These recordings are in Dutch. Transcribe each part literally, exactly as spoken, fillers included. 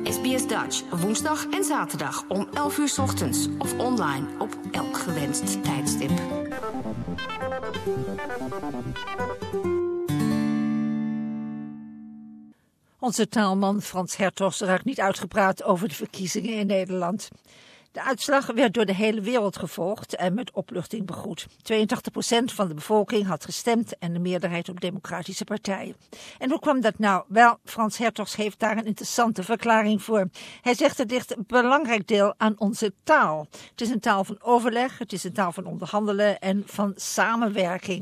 S B S Dutch, woensdag en zaterdag om elf uur 's ochtends of online op elk gewenst tijdstip. Onze taalman Frans Hertogs raakt niet uitgepraat over de verkiezingen in Nederland. De uitslag werd door de hele wereld gevolgd en met opluchting begroet. tweeëntachtig procent van de bevolking had gestemd en de meerderheid op democratische partijen. En hoe kwam dat nou? Wel, Frans Hertogs heeft daar een interessante verklaring voor. Hij zegt het ligt een belangrijk deel aan onze taal. Het is een taal van overleg, het is een taal van onderhandelen en van samenwerking.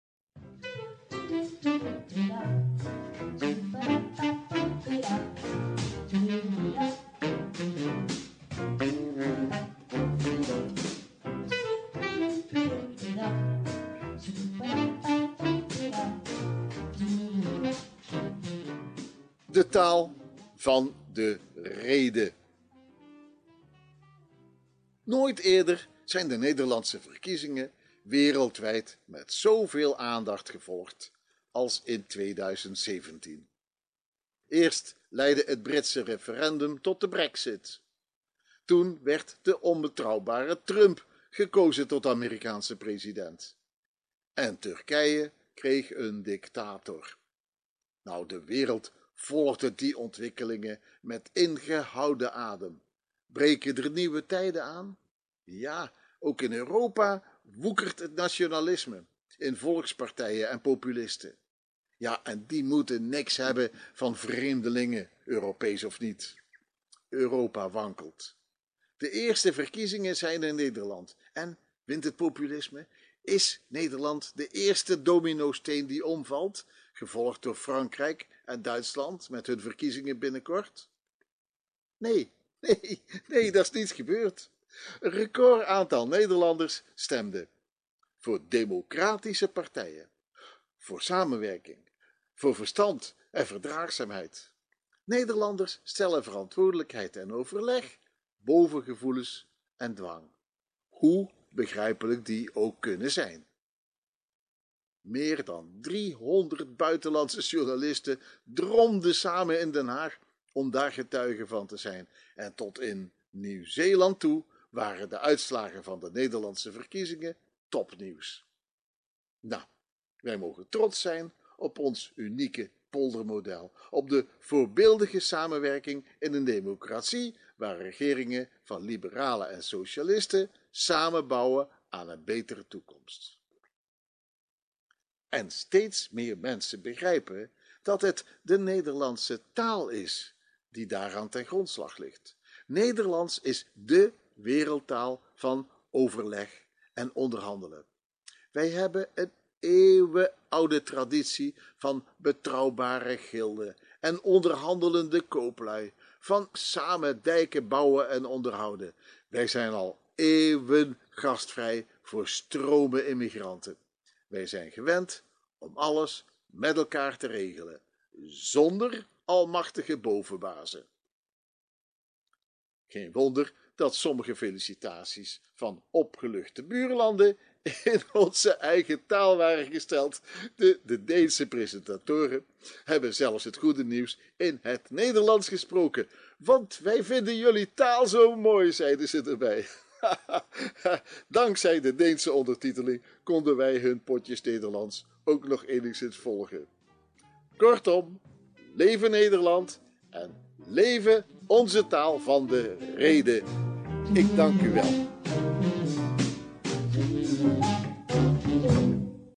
De taal van de rede. Nooit eerder zijn de Nederlandse verkiezingen wereldwijd met zoveel aandacht gevolgd als in tweeduizend zeventien. Eerst leidde het Britse referendum tot de Brexit. Toen werd de onbetrouwbare Trump gekozen tot Amerikaanse president. En Turkije kreeg een dictator. Nou, de wereld volgde die ontwikkelingen met ingehouden adem. Breken er nieuwe tijden aan? Ja, ook in Europa woekert het nationalisme in volkspartijen en populisten. Ja, en die moeten niks hebben van vreemdelingen, Europees of niet. Europa wankelt. De eerste verkiezingen zijn in Nederland. En wint het populisme? Is Nederland de eerste dominosteen die omvalt, gevolgd door Frankrijk en Duitsland met hun verkiezingen binnenkort? Nee, nee, nee, dat is niet gebeurd. Een record aantal Nederlanders stemde voor democratische partijen, voor samenwerking, voor verstand en verdraagzaamheid. Nederlanders stellen verantwoordelijkheid en overleg boven gevoelens en dwang, hoe begrijpelijk die ook kunnen zijn. Meer dan driehonderd buitenlandse journalisten dromden samen in Den Haag om daar getuige van te zijn. En tot in Nieuw-Zeeland toe waren de uitslagen van de Nederlandse verkiezingen topnieuws. Nou, wij mogen trots zijn op ons unieke poldermodel, op de voorbeeldige samenwerking in een democratie waar regeringen van liberalen en socialisten samenbouwen aan een betere toekomst. En steeds meer mensen begrijpen dat het de Nederlandse taal is die daaraan ten grondslag ligt. Nederlands is dé wereldtaal van overleg en onderhandelen. Wij hebben een eeuwenoude traditie van betrouwbare gilden en onderhandelende kooplui, van samen dijken bouwen en onderhouden. Wij zijn al eeuwen gastvrij voor stromen immigranten. Wij zijn gewend om alles met elkaar te regelen, zonder almachtige bovenbazen. Geen wonder dat sommige felicitaties van opgeluchte buurlanden in onze eigen taal waren gesteld. De, de Deense presentatoren hebben zelfs het goede nieuws in het Nederlands gesproken, want wij vinden jullie taal zo mooi, zeiden ze erbij. Dankzij de Deense ondertiteling konden wij hun potjes Nederlands ook nog enigszins volgen. Kortom, leven Nederland en leven onze taal van de rede. Ik dank u wel.